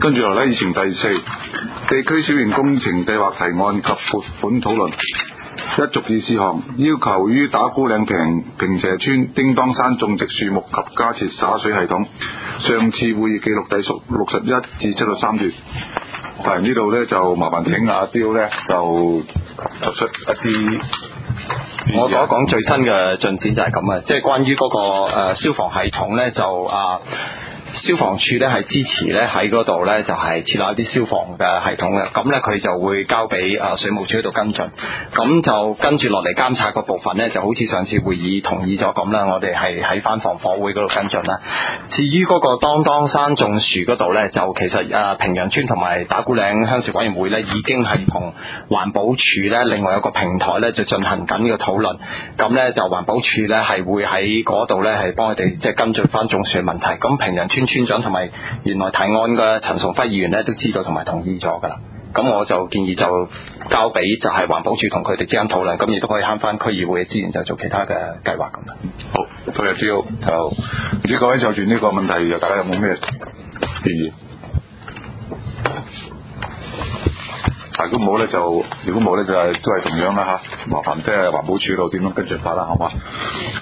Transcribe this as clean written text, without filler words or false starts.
跟住落嚟，議程第4，地區小型工程計劃提案及撥款討論。一族議事項，要求於打鼓嶺坪輋村叮當山種植樹木及加設灑水系統。上次會議記錄第61至73段。但係呢度呢，就麻煩請阿刁呢，就作出一啲。 我講一講最新嘅進展就係咁啊，即係關於嗰個消防系統呢，就消防處咧係支持咧喺嗰度咧就係設立一啲消防嘅系統嘅，咁咧佢就會交俾水務署喺度跟進，咁就跟住落嚟監察個部分咧就好似上次會議同意咗咁啦，我哋係喺翻防火會嗰度跟進啦。至於嗰個當當山種樹嗰度咧，就其實坪輋村同埋打鼓嶺鄉事委員會咧已經係同環保署咧另外有個平台咧就進行緊呢個討論，咁咧就環保署咧係會喺嗰度咧係幫佢哋即係跟進翻種樹嘅問題，咁坪輋村村長同埋原來提案嘅陳崇輝議員咧都知道同埋同意咗㗎啦，咁我就建議就交俾就係環保署同佢哋之間討論，咁亦都可以慳翻區議會嘅資源就做其他嘅計劃咁啦。 好，多謝刁，就唔知各位就住呢個問題，大家有冇咩建議？如果冇咧就係都係同樣啦嚇，麻煩即係環保署度點樣跟進法啦，好嘛？